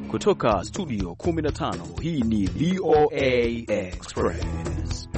Kutoka studio 15, hii ni VOA Express.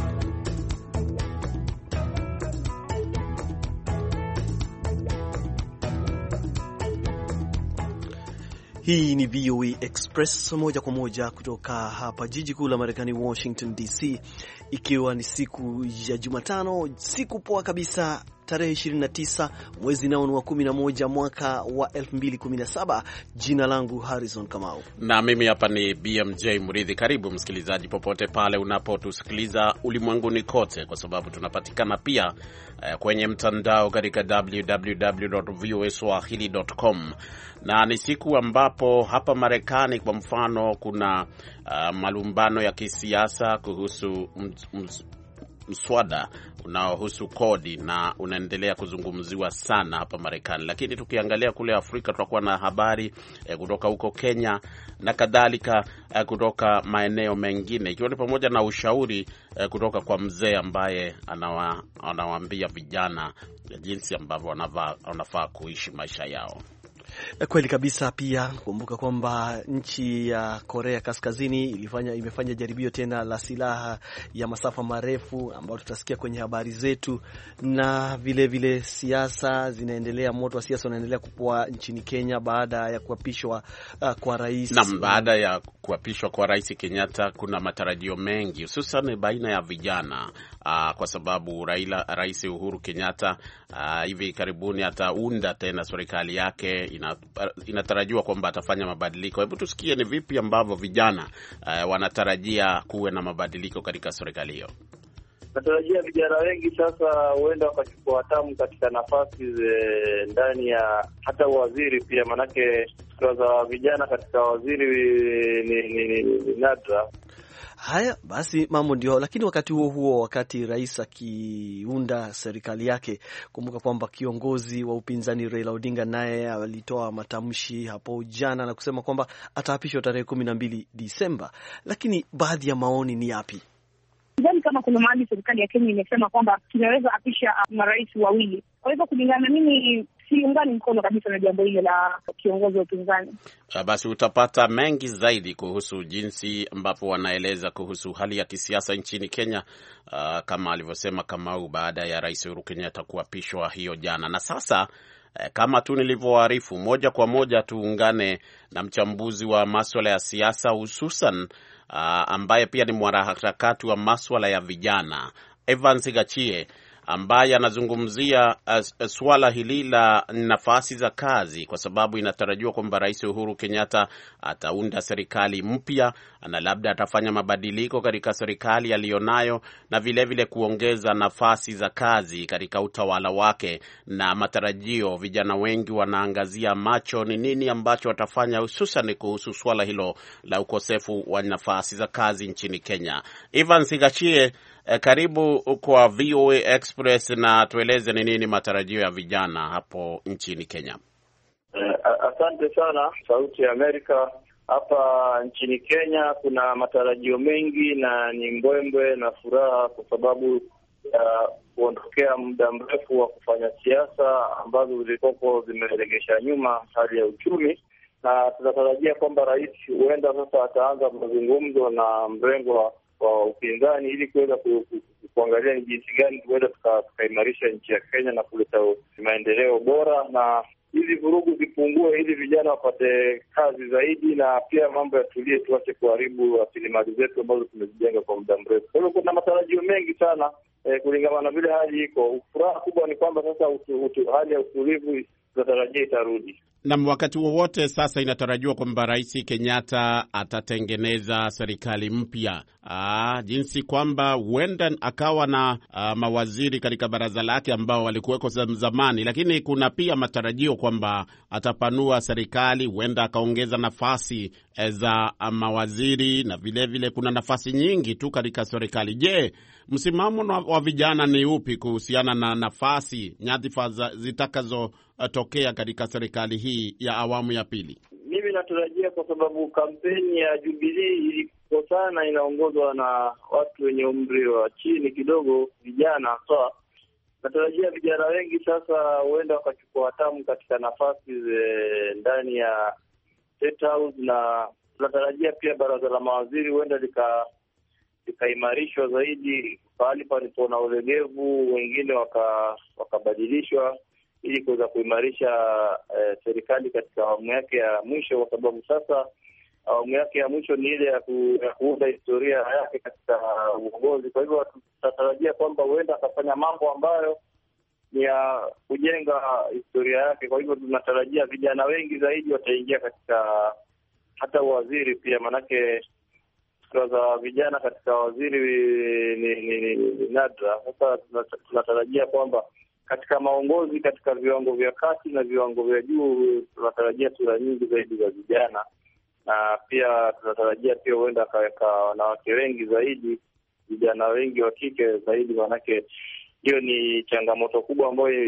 Hii ni VOA Express moja kwa moja kutoka hapa jiji kuu la Marekani, Washington DC, ikiwa ni siku ya Jumatano, siku poa kabisa, tarehe 29 mwezi nao wa 11 mwaka wa 2017. Jina langu Harrison Kamau na mimi hapa ni BMJ Murithi. Karibu msikilizaji popote pale unapotusikiliza ulimwenguni kote, kwa sababu tunapatikana pia kwenye mtandao katika www.voaswahili.com. Na ni siku ambapo hapa Marekani kwa mfano kuna malumbano ya kisiasa kuhusu mswada unaohusu kodi na unaendelea kuzungumziwa sana hapa Marekani. Lakini tukiangalia kule Afrika tutakuwa na habari kutoka huko Kenya na kadhalika, kutoka maeneo mengine, ikiwa ni pamoja na ushauri kutoka kwa mzee ambaye anawaambia vijana jinsi ambavyo wanafaa kuishi maisha yao. Kweli kabisa. Pia kumbuka kwamba nchi ya Korea Kaskazini imefanya jaribio tena la silaha ya masafa marefu ambao tutasikia kwenye habari zetu, na vile siasa zinaendelea, moto wa siasa unaendelea kukua nchini Kenya baada ya kuapishwa kwa rais. Na baada ya kuapishwa kwa Rais Kenyatta kuna matarajio mengi hususan baina ya vijana, kwa sababu Rais Uhuru Kenyatta hivi karibuni ataunda tena serikali yake. Inatarajiwa kwamba atafanya mabadiliko. Hebu tusikie ni vipi ambavyo vijana wanatarajia kuwe na mabadiliko katika serikali hiyo. Natarajia vijana wengi sasa huenda wakachukua hatamu katika nafasi ndani ya hata waziri pia, manake za vijana katika waziri ni nadra. Haya basi, mambo ndio. Lakini wakati huo, wakati rais akiunda serikali yake, kumbuka kwamba kiongozi wa upinzani Raila Odinga naye alitoa matamshi hapo jana na kusema kwamba ataapishwa tarehe 12 Disemba. Lakini baadhi ya maoni ni yapi? Sidhani kama kuna mahali serikali ya Kenya imesema kwamba tunaweza apisha marais wawili. Kwa hivyo kulingana na mimi, siungani mkono kabisa na jambo hilo la kiongozi wa upinzani. Basi utapata mengi zaidi kuhusu jinsi ambapo wanaeleza kuhusu hali ya kisiasa nchini Kenya, kama alivyosema Kamau, baada ya Rais Uhuru Kenyatta kuapishwa hiyo jana. Na sasa kama tu nilivyoarifu, moja kwa moja tuungane na mchambuzi wa masuala ya siasa hususan ambaye pia ni mwanaharakati wa masuala ya vijana, Evans Gachie, ambaye anazungumzia swala hili la nafasi za kazi, kwa sababu inatarajiwa kwamba Rais Uhuru Kenyatta ataunda serikali mpya na labda atafanya mabadiliko katika serikali aliyonayo, na vile kuongeza nafasi za kazi katika utawala wake. Na matarajio, vijana wengi wanaangazia macho ni nini ambacho watafanya, hususan kuhusu swala hilo la ukosefu wa nafasi za kazi nchini Kenya. Ivan Sigachie, karibu kwa VOA Express, na tueleze ni nini matarajio ya vijana hapo nchini Kenya. Asante sana Sauti ya Amerika. Hapa nchini Kenya kuna matarajio mengi na ni mbwembwe na furaha, kwa sababu kuondokea muda mrefu wa kufanya siasa ambazo zilikuwa zimeregesha nyuma hali ya uchumi, na tunatarajia kwamba rais huenda sasa ataanza mazungumzo na mrengo wa upinzani ili kuweza kuangalia ni jinsi gani tuweza tukaimarisha nchi ya Kenya na kuleta maendeleo bora, na hizi vurugu zipungue ili vijana wapate kazi zaidi, na pia mambo yatulie, tuache kuharibu rasilimali zetu ambazo tumezijenga kwa muda mrefu. Kwa hiyo kuna matarajio mengi sana kulingana na vile hali iko. Furaha kubwa ni kwamba sasa hali ya utulivu tunatarajia itarudi. Na wakati wowote sasa inatarajiwa kwamba Rais Kenyatta atatengeneza serikali mpya, jinsi kwamba huenda akawa na mawaziri katika baraza lake ambao walikuweko zamani, lakini kuna pia matarajio kwamba atapanua serikali, huenda akaongeza nafasi za mawaziri, na vile kuna nafasi nyingi tu katika serikali. Je, msimamo wa vijana ni upi kuhusiana na nafasi, nyadhifa zitakazotokea katika serikali hii ya awamu ya pili? Mimi natarajia, kwa sababu kampeni ya Jubilee iliko sana inaongozwa na watu wenye umri wa chini kidogo, vijana. So natarajia vijana wengi sasa huenda wakachukua hatamu katika nafasi ndani ya State House na tunatarajia pia baraza la mawaziri huenda likaimarishwa zaidi, pahali palipo na ulegevu wengine wakabadilishwa ili kuweza kuimarisha serikali katika awamu yake ya mwisho, kwa sababu sasa awamu yake ya mwisho ni ile ya kuunda historia yake katika uongozi. Kwa hivyo tunatarajia kwamba huenda akafanya mambo ambayo ni ya kujenga historia yake. Kwa hivyo tunatarajia vijana wengi zaidi wataingia katika hata waziri pia, manake za vijana katika waziri ni nadra. Sasa tunatarajia kwamba katika maongozi katika viwango vya kati na viwango vya juu tunatarajia sura nyingi zaidi za vijana, na pia tunatarajia pia huenda akaweka wanawake wengi zaidi, vijana wengi wa kike zaidi, manake hiyo ni changamoto kubwa ambayo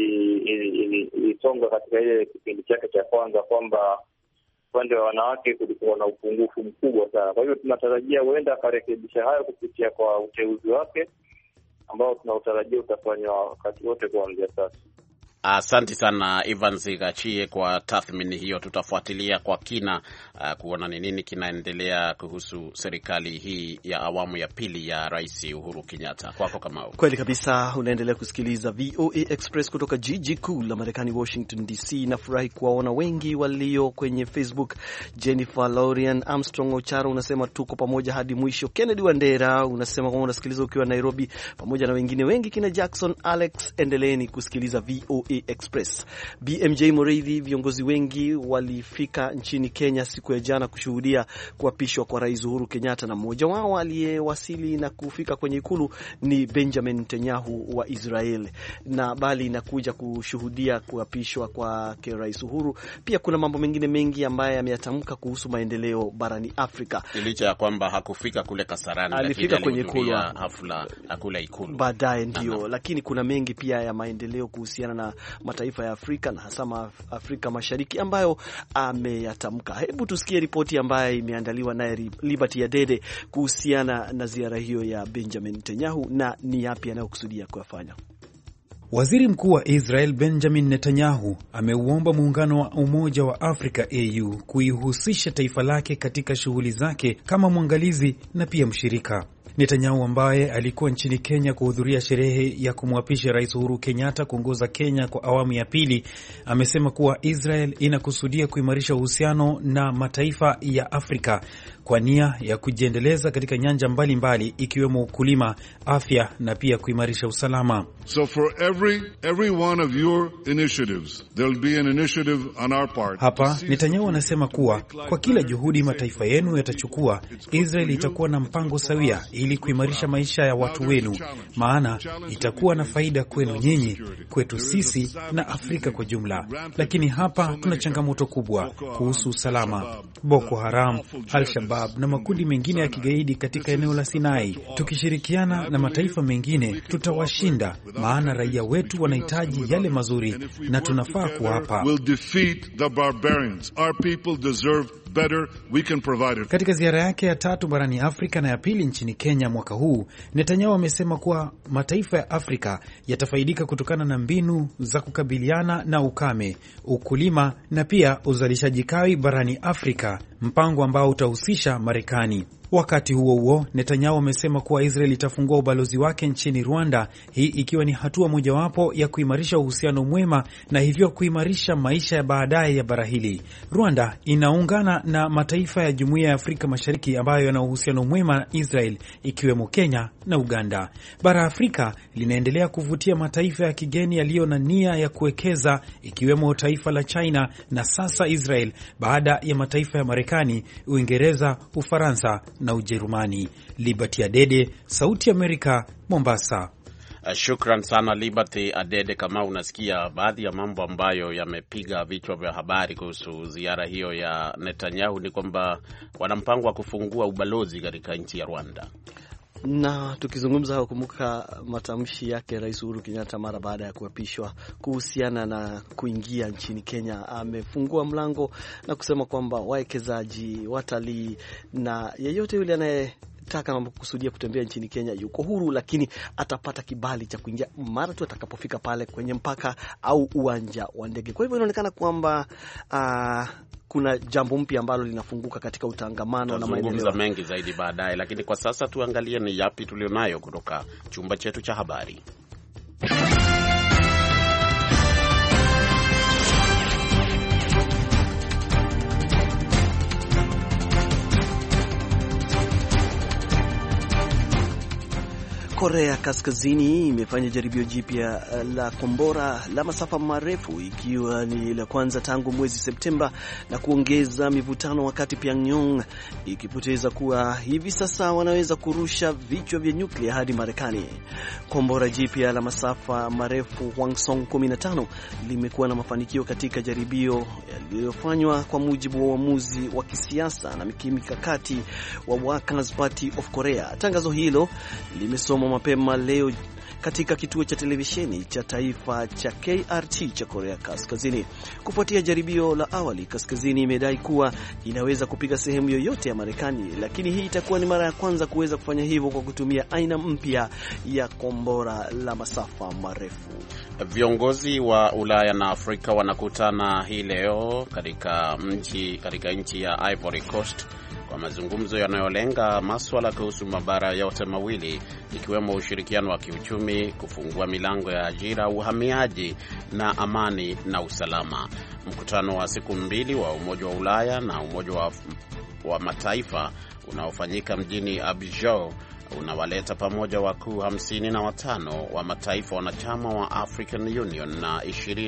ilisonga katika ile kipindi chake cha kwanza, kwamba upande wa wanawake kulikuwa na upungufu mkubwa sana. Kwa hivyo tunatarajia huenda akarekebisha hayo kupitia kwa uteuzi wake ambao tunautarajia utafanywa wakati wote kuanzia sasa. Asante sana Evans Gachie kwa tathmini hiyo. Tutafuatilia kwa kina kuona ni nini kinaendelea kuhusu serikali hii ya awamu ya pili ya Rais Uhuru Kenyatta. Kwako Kamau. Kweli kabisa, unaendelea kusikiliza VOA Express kutoka jiji kuu la Marekani, Washington DC. Nafurahi kuwaona wengi walio kwenye Facebook. Jennifer Laurian Armstrong Ocharo unasema tuko pamoja hadi mwisho. Kennedy Wandera unasema kwamba unasikiliza ukiwa Nairobi pamoja na wengine wengi. Kina Jackson Alex, endeleeni kusikiliza VOA Express. BMJ Moreithi, viongozi wengi walifika nchini Kenya siku ya jana kushuhudia kuapishwa kwa Rais Uhuru Kenyatta, na mmoja wao aliyewasili na kufika kwenye ikulu ni Benjamin Netanyahu wa Israel. Na bali inakuja kushuhudia kuapishwa kwa Rais Uhuru, pia kuna mambo mengine mengi ambayo yameyatamka kuhusu maendeleo barani Afrika. Licha ya kwamba hakufika kule Kasarani, alifika kwenye ikulu, hafla kule ikulu baadaye ndio. Lakini kuna mengi pia ya maendeleo kuhusiana na mataifa ya Afrika na hasa Afrika Mashariki ambayo ameyatamka. Hebu tusikie ripoti ambayo imeandaliwa na Liberty Adede kuhusiana na ziara hiyo ya Benjamin Netanyahu na ni yapi anayokusudia kuyafanya. Waziri Mkuu wa Israel Benjamin Netanyahu ameuomba muungano wa Umoja wa Afrika AU kuihusisha taifa lake katika shughuli zake kama mwangalizi na pia mshirika. Netanyahu ambaye alikuwa nchini Kenya kuhudhuria sherehe ya kumwapisha Rais Uhuru Kenyatta kuongoza Kenya kwa awamu ya pili, amesema kuwa Israel inakusudia kuimarisha uhusiano na mataifa ya Afrika kwa nia ya kujiendeleza katika nyanja mbalimbali ikiwemo ukulima, afya na pia kuimarisha usalama. So for every one of your initiatives, there'll be an initiative on our part. Hapa Netanyahu anasema kuwa kwa kila juhudi mataifa yenu yatachukua, Israel itakuwa na mpango sawia ili kuimarisha maisha ya watu wenu, maana itakuwa na faida kwenu nyinyi, kwetu sisi na Afrika kwa jumla. Lakini hapa tuna changamoto kubwa kuhusu usalama. Boko Haram, Al-Shabaab na makundi mengine ya kigaidi katika eneo la Sinai. Tukishirikiana na mataifa mengine tutawashinda, maana raia wetu wanahitaji yale mazuri na tunafaa kuwapa. Katika ziara yake ya tatu barani Afrika na ya pili nchini Kenya mwaka huu, Netanyahu amesema kuwa mataifa ya Afrika yatafaidika kutokana na mbinu za kukabiliana na ukame, ukulima na pia uzalishaji kawi barani Afrika, mpango ambao utahusisha Marekani. Wakati huo huo, Netanyahu amesema kuwa Israel itafungua ubalozi wake nchini Rwanda, hii ikiwa ni hatua mojawapo ya kuimarisha uhusiano mwema na hivyo kuimarisha maisha ya baadaye ya bara hili. Rwanda inaungana na mataifa ya Jumuiya ya Afrika Mashariki ambayo yana uhusiano mwema na Israel, ikiwemo Kenya na Uganda. Bara Afrika linaendelea kuvutia mataifa ya kigeni yaliyo na nia ya kuwekeza, ikiwemo taifa la China na sasa Israel, baada ya mataifa ya Marekani, Uingereza, Ufaransa na Ujerumani. Liberty Adede, Sauti Amerika, Mombasa. Shukran sana Liberty Adede. Kama unasikia baadhi ya mambo ambayo yamepiga vichwa vya habari kuhusu ziara hiyo ya Netanyahu ni kwamba wana mpango wa kufungua ubalozi katika nchi ya Rwanda. Na tukizungumza, kumbuka matamshi yake Rais Uhuru Kenyatta mara baada ya kuapishwa kuhusiana na kuingia nchini Kenya. Amefungua mlango na kusema kwamba wawekezaji, watalii na yeyote yule anayetaka na kusudia kutembea nchini Kenya yuko huru, lakini atapata kibali cha kuingia mara tu atakapofika pale kwenye mpaka au uwanja wa ndege. Kwa hivyo inaonekana kwamba kuna jambo mpya ambalo linafunguka katika utangamano na maendeleo mengi zaidi baadaye, lakini kwa sasa tuangalie ni yapi tulionayo kutoka chumba chetu cha habari. Korea Kaskazini imefanya jaribio jipya la kombora la masafa marefu, ikiwa ni la kwanza tangu mwezi Septemba, na kuongeza mivutano wakati Pyongyang ikipoteza kuwa hivi sasa wanaweza kurusha vichwa vya nyuklia hadi Marekani. Kombora jipya la masafa marefu Hwasong 15 limekuwa na mafanikio katika jaribio yaliyofanywa kwa mujibu wa uamuzi wa kisiasa na mikakati wa Workers' Party of Korea. Tangazo hilo limesoma mapema leo katika kituo cha televisheni cha taifa cha KRT cha Korea Kaskazini. Kufuatia jaribio la awali, Kaskazini imedai kuwa inaweza kupiga sehemu yoyote ya Marekani, lakini hii itakuwa ni mara ya kwanza kuweza kufanya hivyo kwa kutumia aina mpya ya kombora la masafa marefu. Viongozi wa Ulaya na Afrika wanakutana hii leo katika nchi ya Ivory Coast kwa mazungumzo yanayolenga masuala kuhusu mabara yote mawili, ikiwemo ushirikiano wa kiuchumi, kufungua milango ya ajira, uhamiaji na amani na usalama. Mkutano wa siku mbili wa Umoja wa Ulaya na Umoja wa Mataifa unaofanyika mjini Abidjan unawaleta pamoja wakuu 55 wa mataifa wanachama wa African Union na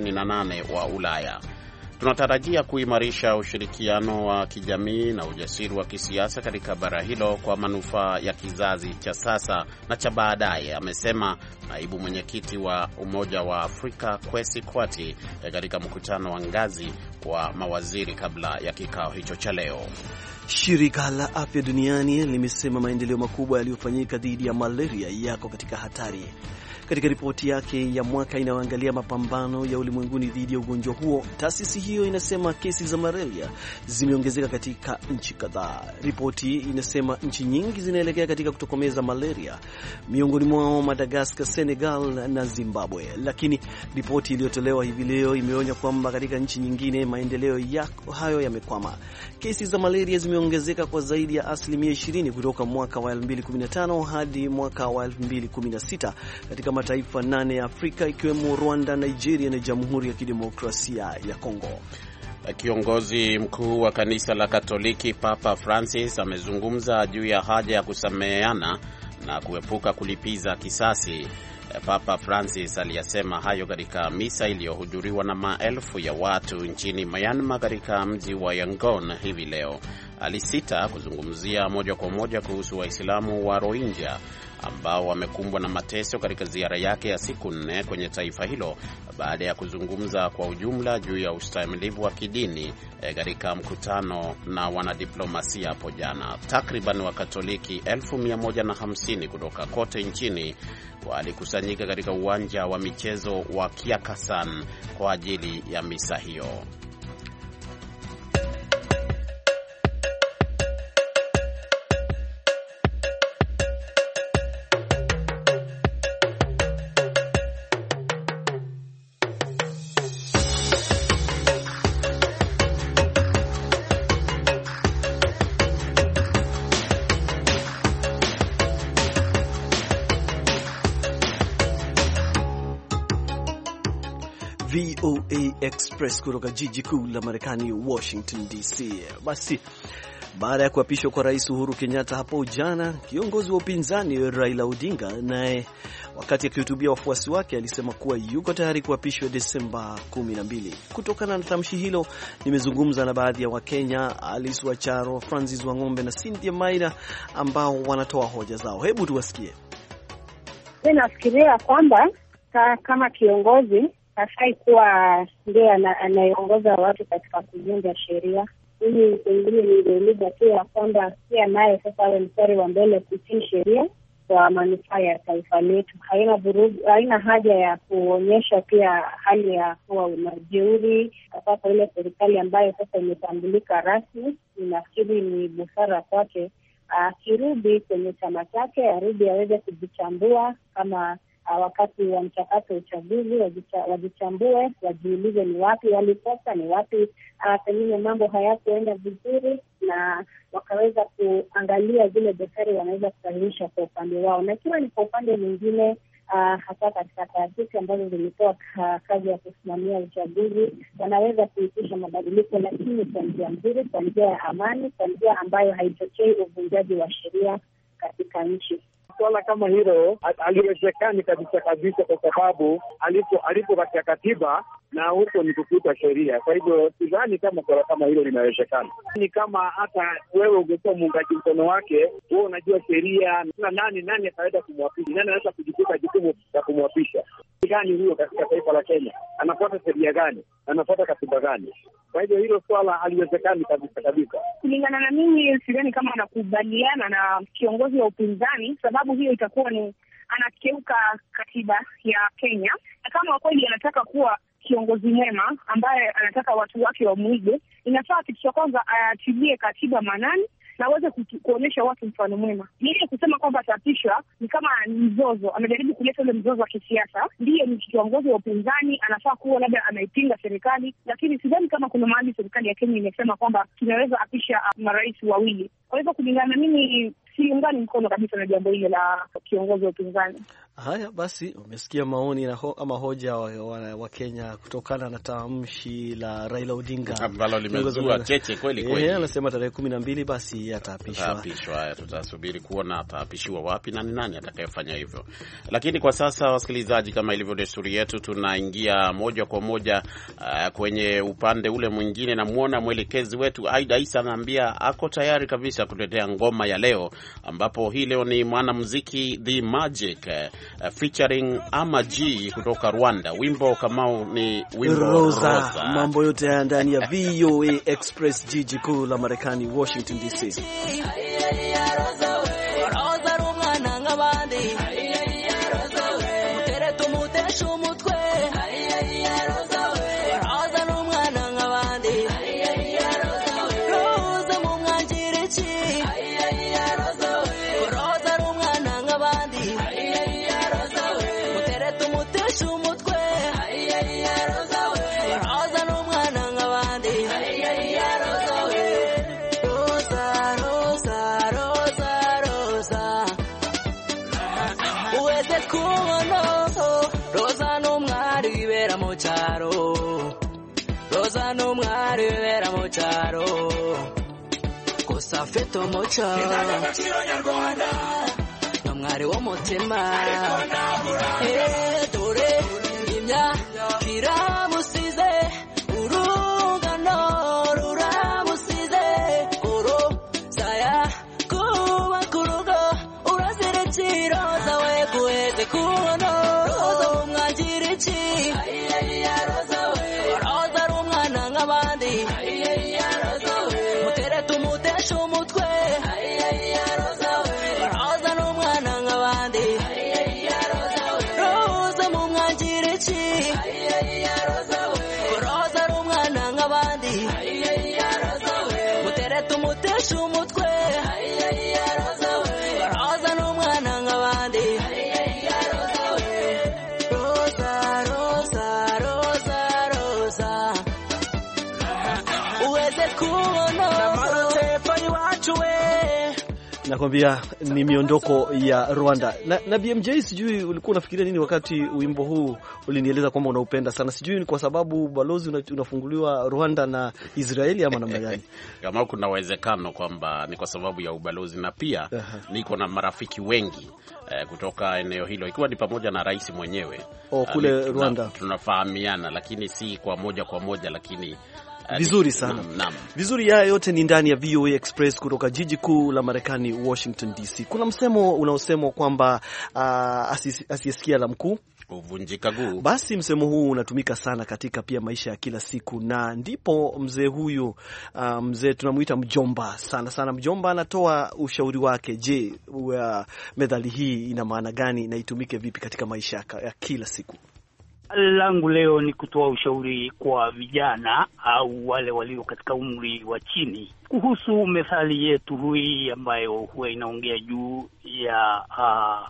28 wa Ulaya. Tunatarajia kuimarisha ushirikiano wa kijamii na ujasiri wa kisiasa katika bara hilo kwa manufaa ya kizazi cha sasa na cha baadaye, amesema naibu mwenyekiti wa Umoja wa Afrika Kwesi Kwati katika mkutano wa ngazi wa mawaziri kabla ya kikao hicho cha leo. Shirika la Afya Duniani limesema maendeleo makubwa yaliyofanyika dhidi ya malaria yako katika hatari. Katika ripoti yake ya mwaka inayoangalia mapambano ya ulimwenguni dhidi ya ugonjwa huo, taasisi hiyo inasema kesi za malaria zimeongezeka katika nchi kadhaa. Ripoti inasema nchi nyingi zinaelekea katika kutokomeza malaria, miongoni mwao Madagascar, Senegal na Zimbabwe. Lakini ripoti iliyotolewa hivi leo imeonya kwamba katika nchi nyingine maendeleo hayo yamekwama. Kesi za malaria zimeongezeka kwa zaidi ya 20% kutoka mwaka wa 2015 hadi mwaka wa 2016 katika mataifa 8 ya Afrika, ikiwemo Rwanda, Nigeria na Jamhuri ya Kidemokrasia ya Kongo. Kiongozi mkuu wa kanisa la Katoliki Papa Francis amezungumza juu ya haja ya kusameheana na kuepuka kulipiza kisasi. Papa Francis aliyasema hayo katika misa iliyohudhuriwa na maelfu ya watu nchini Myanmar katika mji wa Yangon hivi leo. Alisita kuzungumzia moja kwa moja kuhusu Waislamu wa Rohingya ambao wamekumbwa na mateso katika ziara yake ya siku 4 kwenye taifa hilo, baada ya kuzungumza kwa ujumla juu ya ustahimilivu wa kidini katika mkutano na wanadiplomasia hapo jana. Takriban Wakatoliki 150 kutoka kote nchini walikusanyika katika uwanja wa michezo wa Kiakasan kwa ajili ya misa hiyo. VOA Express kutoka jiji kuu la Marekani, Washington DC. Basi, baada ya kuapishwa kwa Rais Uhuru Kenyatta hapo jana, kiongozi wa upinzani Raila Odinga naye wakati akihutubia wafuasi wake alisema kuwa yuko tayari kuapishwa Desemba 12. Kutokana na tamshi hilo, nimezungumza na baadhi ya Wakenya, Alice Wacharo, Francis Wangombe na Cynthia Maina, ambao wanatoa hoja zao. Hebu tuwasikie. Nafikiria kwamba kama kiongozi hafai kuwa ndiye anayeongoza watu katika kuvunja sheria. Hili pengine ningeuliza tu ya kwamba pia naye sasa awe mstari wa mbele kutii sheria kwa manufaa ya taifa letu. Haina haja ya kuonyesha pia hali ya kuwa unajeuri sasa ile serikali ambayo sasa imetambulika rasmi. Ninafikiri ni busara kwake akirudi kwenye chama chake, arudi aweze kujichambua kama wakati wa mchakato wa uchaguzi, wajichambue, wajiulize ni wapi walikosa, ni wapi pengine mambo hayakuenda vizuri, na wakaweza kuangalia zile dosari wanaweza kusahihisha kwa upande wao. Na ikiwa ni kwa upande mwingine, hasa katika taasisi ambazo zilitoa kazi ya kusimamia uchaguzi, wanaweza kuitisha mabadiliko, lakini kwa njia nzuri, kwa njia ya amani, kwa njia ambayo haichochei uvunjaji wa sheria katika nchi. Swala kama hilo haliwezekani kabisa, kwa sababu alipo katika katiba na huko ni kufuta sheria. Kwa hivyo sidhani kama swala kama hilo linawezekana. Ni kama hata wewe ungekuwa muungaji mkono wake, wewe unajua sheria na nani ataweza kumwapisha, nani anaweza kujikuta jukumu la kumwapisha gani huyo katika taifa la Kenya, anafuata sheria gani, anafuata katiba gani? Kwa hivyo hilo swala haliwezekani kabisa. Kulingana na mimi, sidhani kama anakubaliana na kiongozi wa upinzani, sababu hiyo itakuwa ni anakeuka katiba ya Kenya. Na kama kweli anataka kuwa kiongozi mwema ambaye anataka watu wake wamuige, inafaa kitu cha kwanza atilie katiba manani na aweze kuonyesha watu mfano mwema. Yeye kusema kwamba ataapishwa ni kama mzozo, amejaribu kuleta ule mzozo wa kisiasa. Ndiye ni kiongozi wa upinzani, anafaa kuwa labda anaipinga serikali, lakini sidhani kama kuna mahali serikali ya Kenya imesema kwamba tunaweza apisha marais wawili. Kwa hivyo kulingana na mimi, siungani mkono kabisa na jambo hili la kiongozi wa upinzani. Haya basi, umesikia maoni ama hoja wa Kenya kutokana na tamshi la Raila Odinga ambalo limezua cheche kweli. Anasema tarehe 12 basi ataapishwa. Tutasubiri kuona ataapishiwa wapi na nani atakayefanya hivyo. Lakini kwa sasa, wasikilizaji, kama ilivyo desturi yetu, tunaingia moja kwa moja kwenye upande ule mwingine. Namuona mwelekezi wetu Aida Isa anaambia ako tayari kabisa kutetea ngoma ya leo, ambapo hii leo ni mwanamuziki The Magic featuring Ama G kutoka Rwanda. Wimbo kamao ni wimbo Rosa. Mambo yote ya ndani ya VOA Express, jiji kuu la Marekani, Washington DC. Rosa no mwari vera mocharo Kosa feto mocha no mwari wo mutima dore imya kiramusize urungano ruramusize koro saya kuba kurugo urazire roza we kuete kuno roza umwangire chi roza mutere tumuteshe umutwe roza n'umwana nk'abandi roza mu mwangire iki roza n'umwana nk'abandi mutere tumuteshe umutwe roza n'umwana nk'abandi roza roza roza roza uweze kuona marotefani wachu we. Nakwambia ni miondoko ya Rwanda. Na BMJ, sijui ulikuwa unafikiria nini wakati wimbo huu ulinieleza kwamba unaupenda sana? Sijui ni kwa sababu balozi unafunguliwa Rwanda na Israeli ama namna gani? Kama kuna uwezekano kwamba ni kwa sababu ya ubalozi, na pia niko na marafiki wengi kutoka eneo hilo, ikiwa ni pamoja na rais mwenyewe kule Rwanda. Tunafahamiana, lakini si kwa moja, lakini vizuri sana. Vizuri. Haya yote ni ndani ya VOA Express kutoka jiji kuu la Marekani, Washington DC. Kuna msemo unaosemwa kwamba asiyesikia la mkuu uvunjika guu. Basi msemo huu unatumika sana katika pia maisha ya kila siku, na ndipo mzee huyu mzee tunamuita mjomba sana. Mjomba anatoa ushauri wake. Je, methali hii ina maana gani na itumike vipi katika maisha ya kila siku? Langu leo ni kutoa ushauri kwa vijana au wale walio katika umri wa chini kuhusu methali yetu hii ambayo huwa inaongea juu ya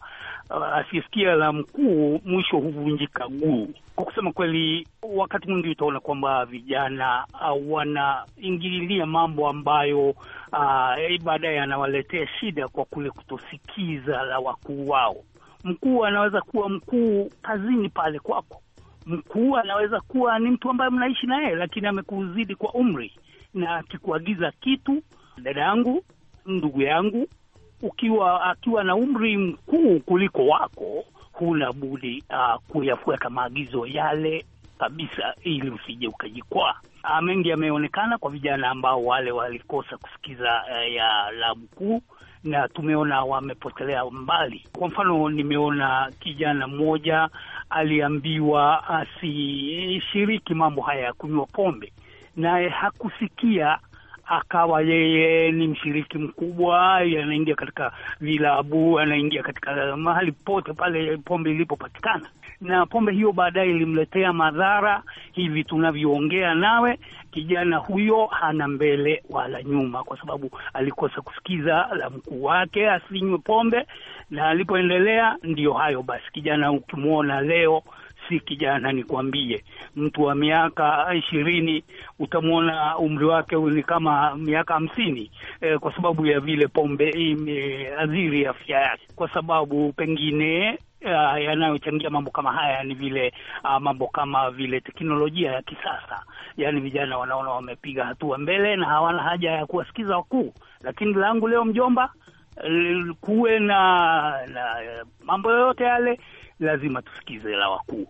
asisikia la mkuu mwisho huvunjika guu. Kwa kusema kweli, wakati mwingi utaona kwamba vijana wanaingililia mambo ambayo baadaye yanawaletea shida kwa kule kutosikiza la wakuu wao. Mkuu anaweza kuwa mkuu kazini pale kwako. Mkuu anaweza kuwa ni mtu ambaye mnaishi na yeye, lakini amekuzidi kwa umri, na akikuagiza kitu, dada yangu, ndugu yangu, akiwa na umri mkuu kuliko wako, huna budi kuyafuata maagizo yale kabisa, ili usije ukajikwaa. Mengi yameonekana kwa vijana ambao wale walikosa kusikiza ya la mkuu, na tumeona wamepotelea mbali. Kwa mfano, nimeona kijana mmoja aliambiwa asishiriki mambo haya ya kunywa pombe, naye hakusikia, akawa yeye ni mshiriki mkubwa, anaingia katika vilabu, anaingia katika mahali pote pale pombe ilipopatikana, na pombe hiyo baadaye ilimletea madhara. Hivi tunavyoongea nawe, kijana huyo hana mbele wala nyuma, kwa sababu alikosa kusikiza la mkuu wake asinywe pombe, na alipoendelea ndio hayo basi. Kijana ukimwona leo si kijana, nikwambie, mtu wa miaka 20 utamwona umri wake ni kama miaka 50, kwa sababu ya vile pombe imeadhiri afya yake. Kwa sababu pengine yanayochangia mambo kama haya ni vile mambo kama vile teknolojia ya kisasa. Yaani vijana wanaona wamepiga hatua mbele na hawana haja ya kuwasikiza wakuu. Lakini langu leo, mjomba, kuwe na mambo yote yale, lazima tusikize la wakuu.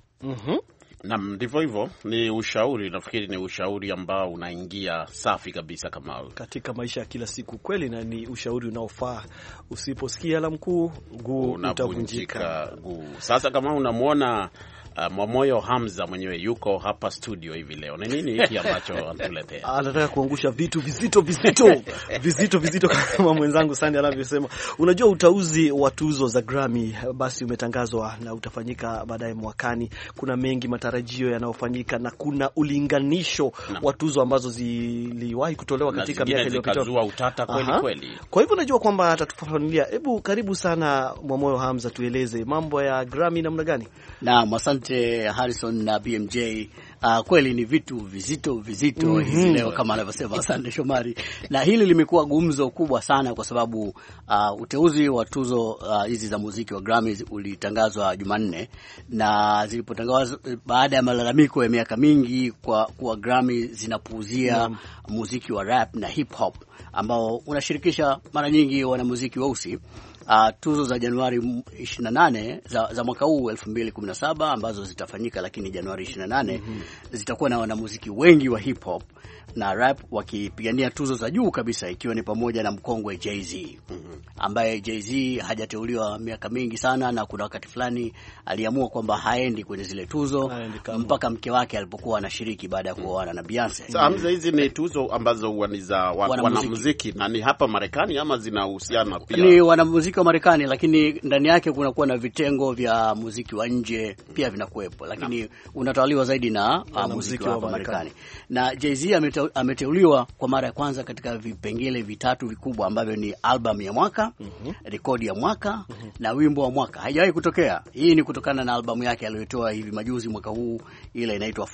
Na ndivyo hivyo, ni ushauri, nafikiri ni ushauri ambao unaingia safi kabisa kama katika maisha ya kila siku kweli, na ni ushauri unaofaa. Usiposikia la mkuu, guu utavunjika. Sasa kama unamwona Mwamoyo Hamza mwenyewe yuko hapa studio hivi leo, ni nini hiki ambacho anatuletea? Anataka kuangusha vitu vizito kama mwenzangu Sandy anavyosema. Unajua, utauzi wa tuzo za Grammy basi umetangazwa na utafanyika baadaye mwakani. Kuna mengi matarajio yanayofanyika, na kuna ulinganisho wa tuzo ambazo ziliwahi kutolewa katika miaka iliyopita. Zikazua utata kweli. Kwa hivyo najua kwamba atatufafanulia. Hebu karibu sana Mwamoyo Hamza, tueleze mambo ya Grammy namna gani? Naam, asante Harrison na BMJ. Kweli ni vitu vizito hivi leo kama anavyosema Asante Shomari, na hili limekuwa gumzo kubwa sana kwa sababu uteuzi wa tuzo hizi za muziki wa Grammys ulitangazwa Jumanne, na zilipotangazwa baada ya malalamiko ya miaka mingi kwa Grammy zinapuuzia muziki wa rap na hip hop ambao unashirikisha mara nyingi wanamuziki weusi. Tuzo za Januari 28 za mwaka huu 2017 ambazo zitafanyika, lakini Januari 28 zitakuwa na wanamuziki wengi wa hip hop na rap wakipigania tuzo za juu kabisa, ikiwa ni pamoja na mkongwe Jay-Z ambaye Jay-Z hajateuliwa miaka mingi sana, na kuna wakati fulani aliamua kwamba haendi kwenye zile tuzo mpaka mke wake alipokuwa anashiriki baada ya kuoana na Beyonce. Sasa hizi ni tuzo ambazo huwa ni za wanamuziki, na ni hapa Marekani ama zinahusiana pia? Ni wanamuziki wa Marekani, lakini ndani yake kunakuwa na vitengo vya muziki wa nje pia vinakuwepo, lakini unatawaliwa zaidi na muziki wa hapa Marekani. Na Jay-Z ameteuliwa kwa mara ya kwanza katika vipengele vitatu vikubwa ambavyo ni album ya mwaka, rekodi ya mwaka na wimbo wa mwaka. Haijawahi kutokea. Hii ni kutokana na albamu yake aliyotoa hivi majuzi mwaka huu, ile inaitwa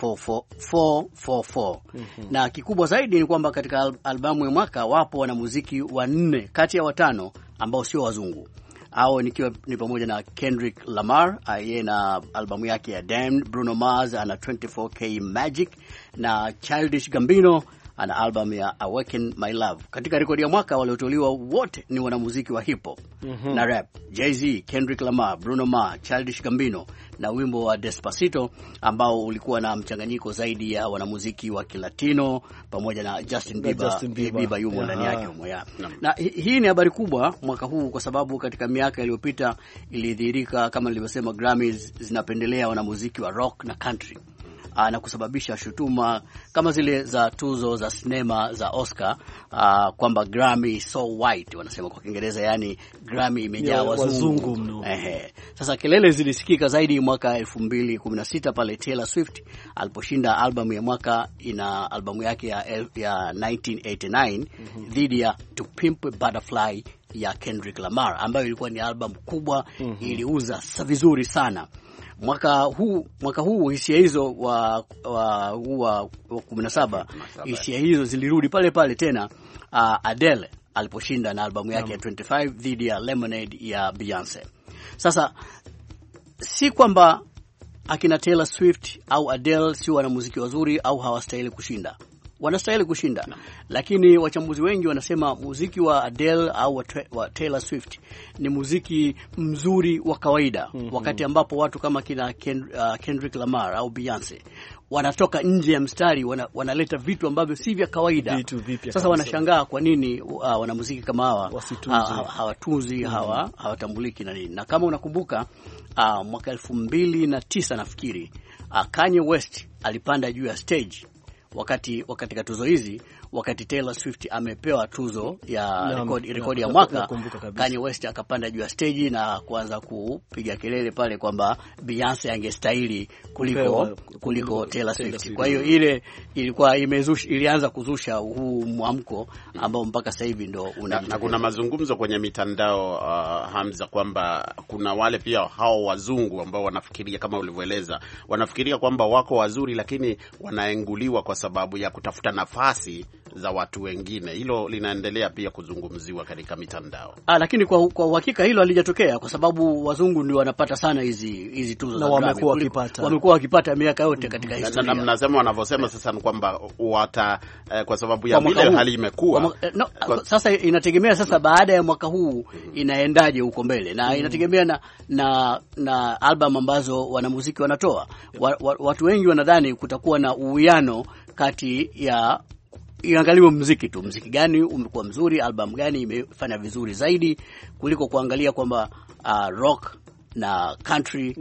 444. Na kikubwa zaidi ni kwamba katika albamu ya mwaka wapo wanamuziki 4 kati ya 5 ambao sio wazungu. Hao ni pamoja na Kendrick Lamar, yeye na albamu yake ya Damned, Bruno Mars ana 24K Magic, na Childish Gambino ana album ya Awaken My Love. Katika rekodi ya mwaka walioteuliwa wote ni wanamuziki wa hip hop na rap: Jay-Z, Kendrick Lamar, Bruno Mars, Childish Gambino, na wimbo wa Despacito ambao ulikuwa na mchanganyiko zaidi ya wanamuziki wa Kilatino pamoja na Justin Bieber yumo ndani yake humo ya. Na hii ni habari kubwa mwaka huu kwa sababu katika miaka iliyopita ilidhihirika kama nilivyosema, Grammys zinapendelea wanamuziki wa rock na country, na kusababisha shutuma kama zile za tuzo za sinema za Oscar, kwamba Grammy so white wanasema kwa Kiingereza, yani Grammy imejaa wazungu mno. Sasa kelele zilisikika zaidi mwaka 2016 pale Taylor Swift aliposhinda albamu ya mwaka ina albamu yake ya 1989 dhidi ya To Pimp a Butterfly ya Kendrick Lamar ambayo ilikuwa ni album kubwa, iliuza vizuri sana. Mwaka huu hisia hizo wa 17 hisia hizo zilirudi pale pale tena Adele aliposhinda na albamu yake ya 25 dhidi ya Lemonade ya Beyonce. Sasa si kwamba akina Taylor Swift au Adele si wanamuziki wazuri au hawastahili kushinda. Wanastahili kushinda. Lakini wachambuzi wengi wanasema muziki wa Adele au wa Taylor Swift ni muziki mzuri wa kawaida, wakati ambapo watu kama kina Kendrick Lamar au Beyonce wanatoka nje ya mstari, wanaleta vitu ambavyo si vya kawaida. Sasa wanashangaa kwa nini wanamuziki kama hawa hawatunzi, hawatambuliki na nini. Na kama unakumbuka mwaka 2009 nafikiri Kanye West alipanda juu ya stage wakati tuzo hizi, wakati Taylor Swift amepewa tuzo ya rekodi ya mwaka, Kanye West akapanda juu ya stage na kuanza kupiga kelele pale kwamba Beyonce angestahili kuliko Taylor Swift. Kwa hiyo ile ilikuwa ilianza kuzusha huu mwamko ambao mpaka sasa hivi ndo na kuna mazungumzo kwenye mitandao Hamza, kwamba kuna wale pia hao wazungu ambao wanafikiria kama ulivyoeleza, wanafikiria kwamba wako wazuri lakini wanaenguliwa kwa sababu ya kutafuta nafasi za watu wengine. Hilo linaendelea pia kuzungumziwa katika mitandao. Lakini kwa uhakika hilo halijatokea, kwa sababu wazungu ndio wanapata sana hizi tuzo za Grammy. Wamekuwa wakipata miaka yote katika historia. Na mnasema wanavyosema sasa ni kwamba kwa sababu ya vile hali imekuwa. Sasa inategemea sasa baada ya mwaka huu inaendaje huko mbele, na inategemea na album ambazo wanamuziki wanatoa. Watu wengi wanadhani kutakuwa na uwiano kati ya iangaliwe muziki tu, muziki gani umekuwa mzuri, album gani imefanya vizuri zaidi, kuliko kuangalia kwamba rock na country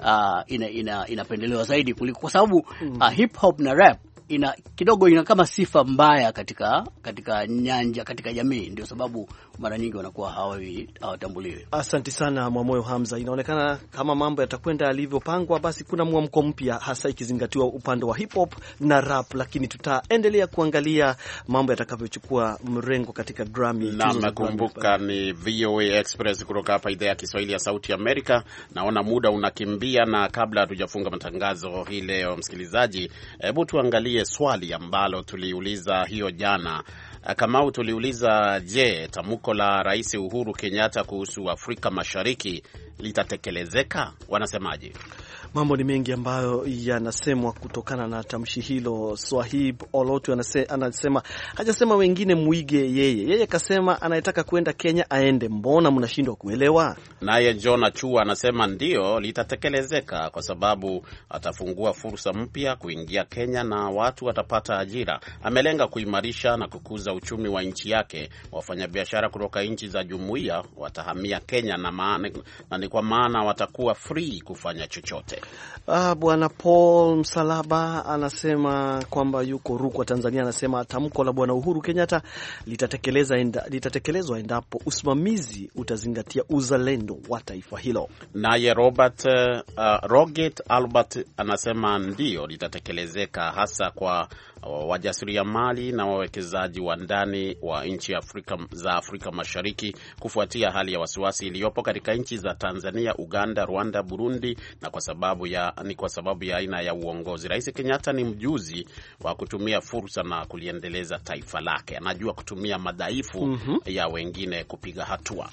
inapendelewa zaidi kuliko, kwa sababu hip hop na rap kidogo ina kama sifa mbaya katika nyanja, katika jamii, ndio sababu mara nyingi wanakuwa hawatambuliwi. Asante sana Mwamoyo Hamza. Inaonekana kama mambo yatakwenda yalivyopangwa, basi kuna mwamko mpya, hasa ikizingatiwa upande wa hip hop na rap, lakini tutaendelea kuangalia mambo yatakavyochukua mrengo katika Grammy. Na nakumbuka ni VOA Express kutoka hapa idhaa ya Kiswahili ya Sauti Amerika. Naona muda unakimbia, na kabla hatujafunga matangazo hii leo, msikilizaji, hebu tuangalie swali ambalo tuliuliza hiyo jana. Kamau, tuliuliza, je, tamko la Rais Uhuru Kenyatta kuhusu Afrika Mashariki litatekelezeka? Wanasemaje? Mambo ni mengi ambayo yanasemwa kutokana na tamshi hilo. Swahib Olotu anasema, hajasema wengine muige yeye kasema anayetaka kwenda Kenya aende, mbona mnashindwa kuelewa? Naye John Achua anasema ndio litatekelezeka, kwa sababu atafungua fursa mpya kuingia Kenya na watu watapata ajira. Amelenga kuimarisha na kukuza uchumi wa nchi yake. Wafanyabiashara kutoka nchi za jumuiya watahamia Kenya na ni kwa maana watakuwa free kufanya chochote. Bwana Paul Msalaba anasema kwamba yuko Rukwa, Tanzania. Anasema tamko la Bwana Uhuru Kenyatta litatekelezwa endapo usimamizi utazingatia uzalendo wa taifa hilo. Naye Roget Albert anasema ndio litatekelezeka, hasa kwa wajasiriamali na wawekezaji wa ndani wa nchi za Afrika Mashariki, kufuatia hali ya wasiwasi iliyopo katika nchi za Tanzania, Uganda, Rwanda, Burundi, na kwa sababu ya aina ya uongozi. Rais Kenyatta ni mjuzi wa kutumia fursa na kuliendeleza taifa lake. Anajua kutumia madhaifu ya wengine kupiga hatua.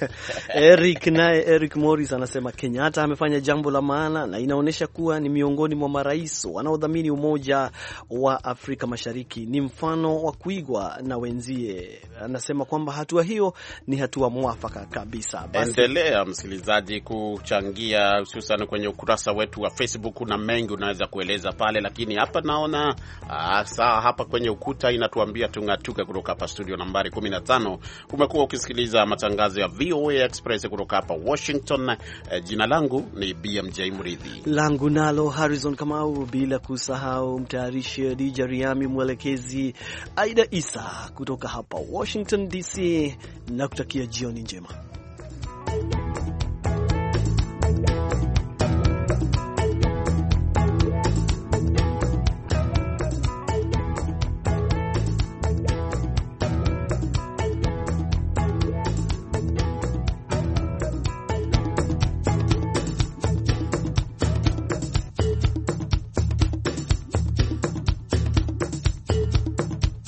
Eric Morris anasema Kenyatta amefanya jambo la maana na inaonyesha kuwa ni miongoni mwa marais wanaodhamini umoja wa Afrika Mashariki, ni mfano wa kuigwa na wenzie. Anasema kwamba hatua hiyo ni hatua mwafaka kabisa. Endelea msikilizaji kuchangia, hususan kwenye ukurasa wetu wa Facebook. Na mengi unaweza kueleza pale, lakini hapa naona saa hapa kwenye ukuta inatuambia tungatuke kutoka hapa studio nambari 15. Umekuwa ukisikiliza matangazo ya VOA Express kutoka hapa Washington. Jina langu ni BMJ Mridhi, langu nalo Harrison Kamau, bila kusahau mtayarishi DJ Riami, mwelekezi Aida Isa kutoka hapa Washington DC, na kutakia jioni njema.